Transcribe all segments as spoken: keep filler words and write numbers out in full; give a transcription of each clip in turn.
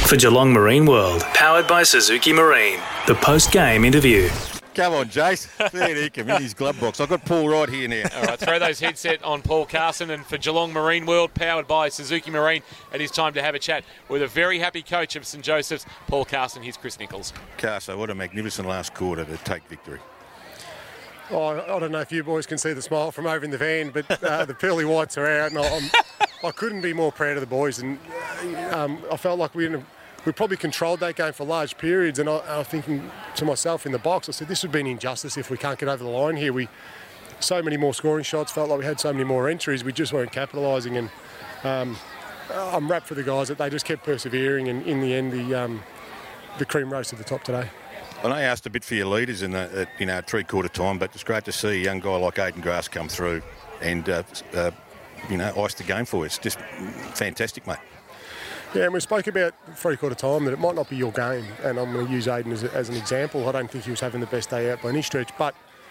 for Geelong Marine World, powered by Suzuki Marine. The post-game interview. Come on, Jace. There he come in his glove box. I've got Paul right here now. All right, throw those headset on Paul Carson, and for Geelong Marine World, powered by Suzuki Marine, it is time to have a chat with a very happy coach of St Joseph's, Paul Carson. Here's Chris Nichols. Carso, what a magnificent last quarter to take victory. Oh, I don't know if you boys can see the smile from over in the van, but uh, the pearly whites are out, and I'm, I couldn't be more proud of the boys. And um, I felt like we we probably controlled that game for large periods. And I, I was thinking to myself in the box, I said, this would be an injustice if we can't get over the line here. We so many more scoring shots, felt like we had so many more entries, we just weren't capitalising. And um, I'm wrapped for the guys that they just kept persevering, and in the end, the um, the cream rose to the top today. I know I asked a bit for your leaders in the uh, you know three-quarter time, but it's great to see a young guy like Aidan Grass come through and uh, uh, you know ice the game for you. It's just fantastic, mate. Yeah, and we spoke about three-quarter time that it might not be your game, and I'm going to use Aidan as, as an example. I don't think he was having the best day out by any stretch, but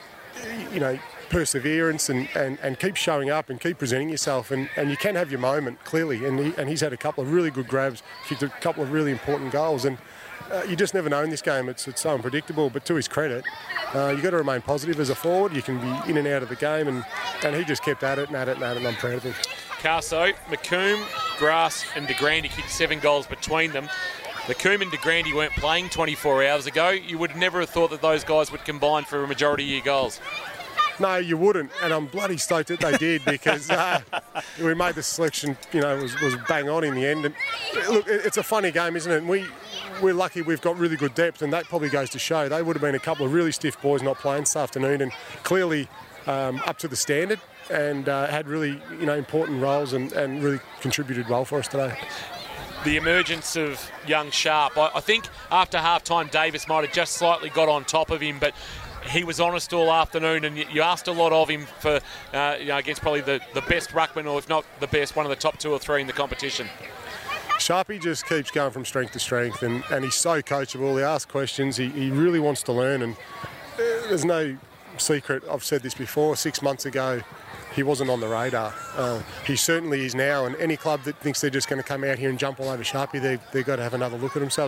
you know, perseverance and, and, and keep showing up and keep presenting yourself, and, and you can have your moment clearly. And he, and he's had a couple of really good grabs, kicked a couple of really important goals, and uh, you just never know in this game. It's it's so unpredictable. But to his credit, uh, you've got to remain positive as a forward. You can be in and out of the game, and, and he just kept at it and at it and at it, and I'm proud of him. Carso, McComb, Grass and De Grande kicked seven goals between them. McComb and De Grande weren't playing twenty-four hours ago. You would never have thought that those guys would combine for a majority of your goals. No, you wouldn't, and I'm bloody stoked that they did, because uh, we made the selection, you know, was, was bang on in the end. And look, it's a funny game, isn't it? And we, we're lucky we've got really good depth, and that probably goes to show. They would have been a couple of really stiff boys not playing this afternoon, and clearly um, up to the standard, and uh, had really, you know, important roles and, and really contributed well for us today. The emergence of young Sharp. I, I think after half-time, Davis might have just slightly got on top of him, but he was honest all afternoon, and you, you asked a lot of him for, uh, you know, against probably the, the best ruckman, or if not the best, one of the top two or three in the competition. Sharpie just keeps going from strength to strength, and, and he's so coachable. He asks questions. He, he really wants to learn, and uh, there's no secret. I've said this before. Six months ago, he wasn't on the radar. Uh, he certainly is now, and any club that thinks they're just going to come out here and jump all over Sharpie, they've, they've got to have another look at themselves.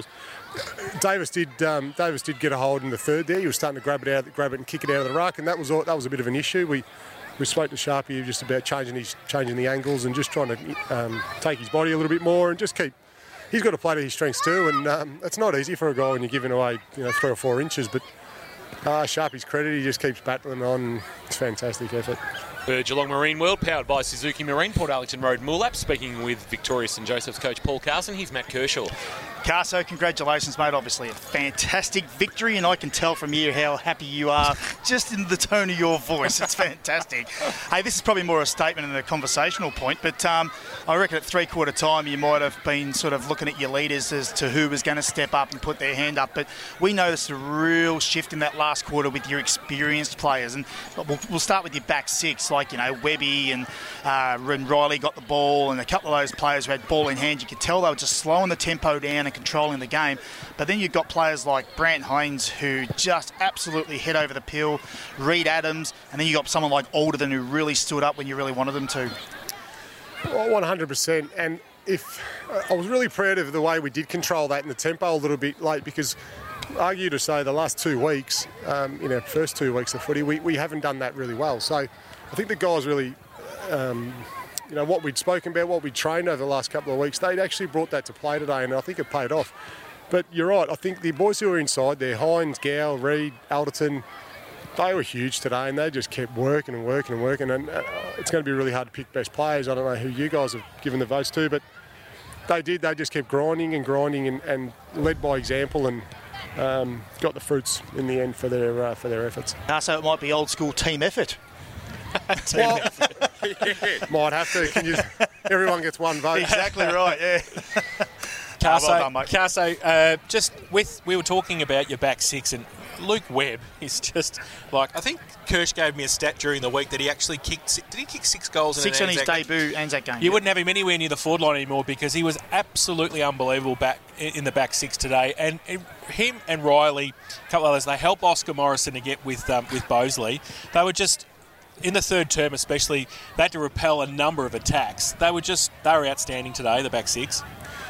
Davis did um, Davis did get a hold in the third there. He was starting to grab it out, grab it and kick it out of the ruck, and that was that was a bit of an issue. We we spoke to Sharpie just about changing his changing the angles and just trying to um, take his body a little bit more and just keep. He's got to play to his strengths too, and um, it's not easy for a guy when you're giving away, you know, three or four inches. But uh, Sharpie's credit, he just keeps battling on. It's a fantastic effort. For Geelong Marine World, powered by Suzuki Marine, Port Arlington Road, Moolap. Speaking with Victoria St Joseph's coach Paul Carson, here's Matt Kershaw. Carso, congratulations, mate. Obviously a fantastic victory, and I can tell from here how happy you are just in the tone of your voice. It's fantastic. Hey, this is probably more a statement than a conversational point, but um, I reckon at three-quarter time you might have been sort of looking at your leaders as to who was going to step up and put their hand up, but we noticed a real shift in that last quarter with your experienced players, and we'll, we'll start with your back six, like, you know, Webby and, uh, and Riley got the ball, and a couple of those players who had ball in hand, you could tell they were just slowing the tempo down and controlling the game. But then you've got players like Brant Haynes who just absolutely head over the pill, Reed Adams, and then you've got someone like Alderton who really stood up when you really wanted them to. Well, one hundred percent. And if uh, I was really proud of the way we did control that in the tempo a little bit late, because argue to say the last two weeks, um, in our first two weeks of footy, we, we haven't done that really well. So I think the guys really, um, you know, what we'd spoken about, what we'd trained over the last couple of weeks, they'd actually brought that to play today, and I think it paid off. But you're right, I think the boys who were inside there, Hines, Gow, Reed, Alderton, they were huge today, and they just kept working and working and working, and uh, it's going to be really hard to pick best players. I don't know who you guys have given the votes to, but they did. They just kept grinding and grinding and, and led by example, and um, got the fruits in the end for their uh, for their efforts. Uh, so it might be old school team effort. team well, effort. Yeah. Might have to. Can you, everyone gets one vote. Exactly right, yeah. Carso, well done, mate. Carso uh, just with, we were talking about your back six, and Luke Webb is just like, I think Kirsch gave me a stat during the week that he actually kicked, did he kick six goals in Six an on his Anzac debut Anzac game. You yeah. wouldn't have him anywhere near the forward line anymore, because he was absolutely unbelievable back in the back six today. And him and Riley, a couple others, they help Oscar Morrison to get with um, with Bosley. They were just, in the third term especially, they had to repel a number of attacks. They were just, they were outstanding today, the back six.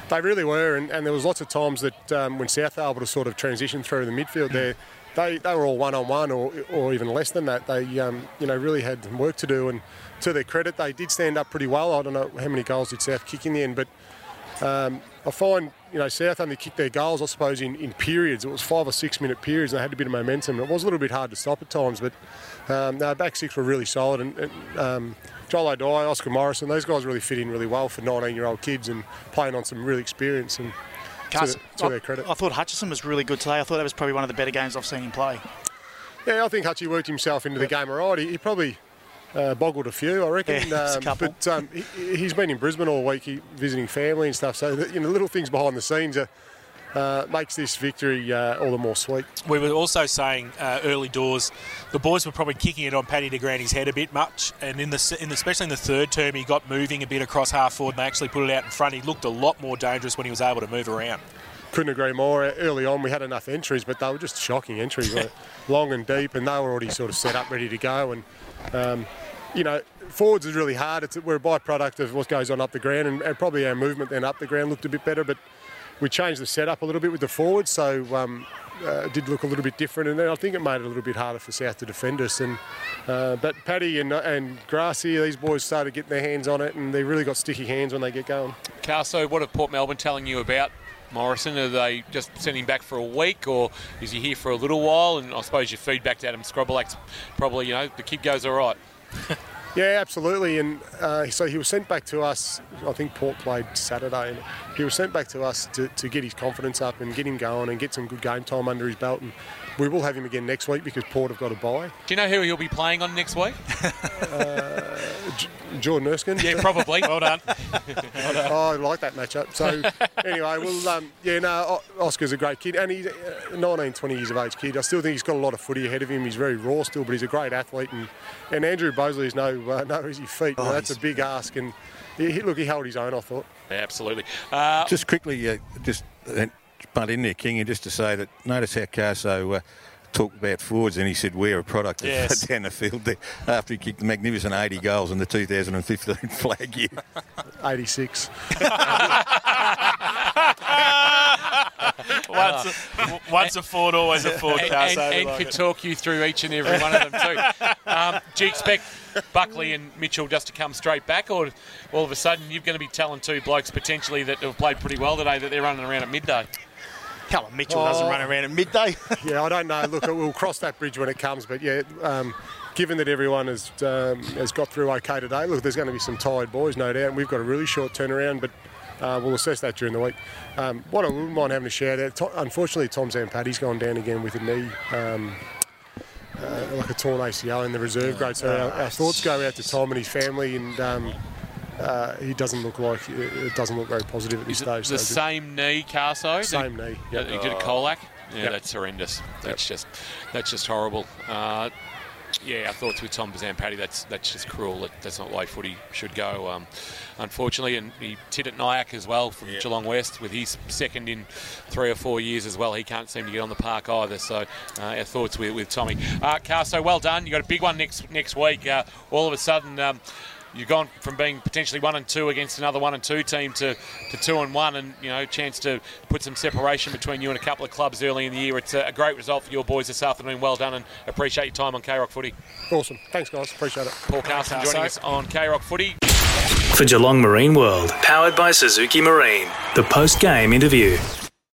They really were, and, and there was lots of times that um, when South were able to sort of transition through the midfield there, they, they were all one-on-one or, or even less than that. They um, you know, really had work to do, and to their credit, they did stand up pretty well. I don't know how many goals did South kick in the end, but um, I find, you know, South only kicked their goals, I suppose, in, in periods. It was five or six minute periods. They had a bit of momentum. It was a little bit hard to stop at times, but um, no, back six were really solid. And, and um, Joel O'Dwyer, Oscar Morrison, those guys really fit in really well for nineteen-year-old kids and playing on some real experience. And Cars, to, to I, their credit. I thought Hutchison was really good today. I thought that was probably one of the better games I've seen him play. Yeah, I think Hutchie worked himself into the game all right. He, he probably uh, boggled a few, I reckon. Yeah, um, a couple. But um, he, he's been in Brisbane all week, he, visiting family and stuff. So, that, you know, little things behind the scenes are, uh, makes this victory uh, all the more sweet. We were also saying uh, early doors, the boys were probably kicking it on Paddy de Grandy's head a bit much, and in the, in the especially in the third term, he got moving a bit across half forward, and they actually put it out in front. He looked a lot more dangerous when he was able to move around. Couldn't agree more. Early on, we had enough entries, but they were just shocking entries, like long and deep, and they were already sort of set up, ready to go. And um, you know, forwards is really hard. It's we're a byproduct of what goes on up the ground, and, and probably our movement then up the ground looked a bit better, but we changed the setup a little bit with the forwards, so um, uh, it did look a little bit different, and then I think it made it a little bit harder for South to defend us. And uh, but Paddy and and Grassy, these boys started getting their hands on it, and they really got sticky hands when they get going. Carso, what are Port Melbourne telling you about Morrison? Are they just sending him back for a week, or is he here for a little while? And I suppose your feedback to Adam Scrobelak's probably, you know, the kid goes all right. Yeah, absolutely. And uh, so he was sent back to us. I think Port played Saturday, and he was sent back to us to, to get his confidence up and get him going and get some good game time under his belt. And we will have him again next week because Port have got a bye. Do you know who he'll be playing on next week? uh, J- Jordan Erskine. Yeah, probably. Well done. well done. Oh, I like that matchup. So anyway, well, um, yeah, no, Oscar's a great kid, and he's a nineteen, twenty years of age kid. I still think he's got a lot of footy ahead of him. He's very raw still, but he's a great athlete. And, and Andrew Bosley is no uh, no easy feat. Oh, that's a big ask, and he, look, he held his own, I thought. Yeah, absolutely. Uh, just quickly, uh, just uh, butt in there, King, and just to say that notice how Carso uh, talked about forwards, and he said we're a product of yes. down the field there after he kicked the magnificent eighty goals in the two thousand fifteen flag year. eighty-six. once, a, once a Ford, always a Ford. And, Carso, and, and like could it. talk you through each and every one of them too. Um, do you expect Buckley and Mitchell just to come straight back, or all of a sudden you're going to be telling two blokes potentially that have played pretty well today that they're running around at midday? Callum Mitchell Oh. doesn't run around at midday. Yeah, I don't know. Look, we'll cross that bridge when it comes. But yeah, um, given that everyone has um, has got through okay today, look, there's going to be some tired boys, no doubt. And we've got a really short turnaround, but uh, we'll assess that during the week. Um, what I wouldn't mind having a shout out, to, unfortunately, Tom Zampatti's gone down again with a knee. Um, uh, like a torn A C L in the reserve grade. So our, our thoughts go out to Tom and his family, and um, uh, he doesn't look like it doesn't look very positive at this Is it stage. the so same knee, Carso? same knee. Yeah, Yep. you did a Colac. Yeah, Yep. that's horrendous. That's just that's just horrible. Uh, yeah, our thoughts with Tom Zampatti. That's that's just cruel. That, that's not the way footy should go. Um, unfortunately, and he tit at Nyack as well from Yep. Geelong West with his second in three or four years as well. He can't seem to get on the park either. So uh, our thoughts with, with Tommy. Uh, Carso, well done. You got a big one next next week. Uh, all of a sudden. Um, You've gone from being potentially one and two against another one and two team to, to two and one, and you know, chance to put some separation between you and a couple of clubs early in the year. It's a, a great result for your boys this afternoon. Well done, and appreciate your time on K-Rock Footy. Awesome. Thanks, guys. Appreciate it. Paul Carlson joining us on K-Rock Footy. For Geelong Marine World, powered by Suzuki Marine, the post-game interview.